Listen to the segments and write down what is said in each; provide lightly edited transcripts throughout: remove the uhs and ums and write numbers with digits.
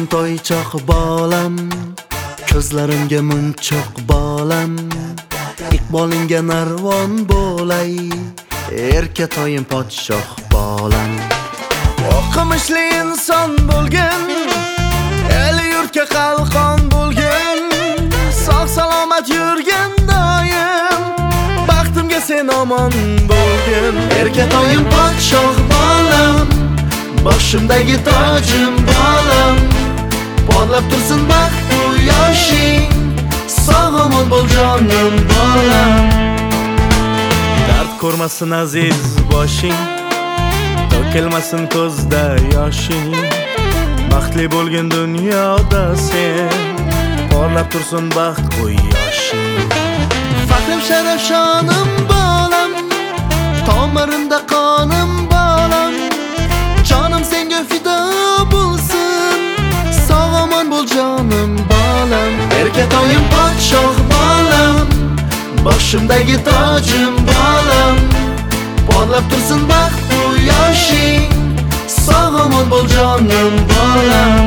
toychoq bolam, ko'zlarimga munchoq bolam, iqbolingga narvon bo'lay, erkatoyim podshoh bolam. O'qimishli inson bo'lgan, el yurtga qalqon bo'lgan, sog' salomat yurgan doim, baxtimga sen omon bo'lgan. Erkatoyim podshoh bolam, boshimdagi tojim bolam, porlab tursin baxt bu yoshing, sog' omon bo'l jonim bolam. Dard ko'rmasin aziz boshing, to'kilmasin ko'zda yoshing, baxtli bo'lgin dunyoda sen, porlab tursin baxt bu yoshing. Faxrim sharaf shonim bolam, tomirimda qonim bolam, jonim senga fido bo'lsin, sog' omon bo'l jonim bolam. Erkatoyim podshoh bolam, boshimdagi tojim bolam, porlab tursin baxt bu yoshing, sog' omon bo'l jonim bolam.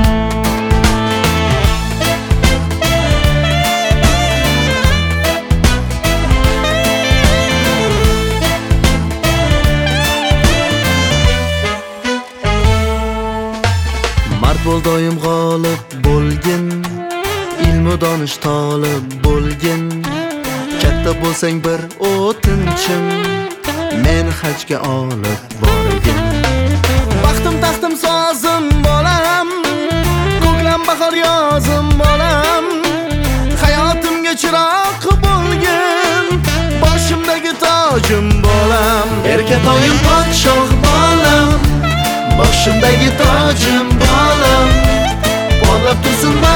Mard bo'l doim g'olib bo'lgin, ilmu donish tolib bo'lgin, katta bo'lsang bir o'tinchim, men hajga olib borgin. Baxtim taxtim sozim bolam, ko'klam bahor yozim bolam, hayotimga chiroq bo'lgin, boshimdagi tojim bolam. Erkatoyim podshoh bolam, boshimdagi tojim bolam, porlab tursin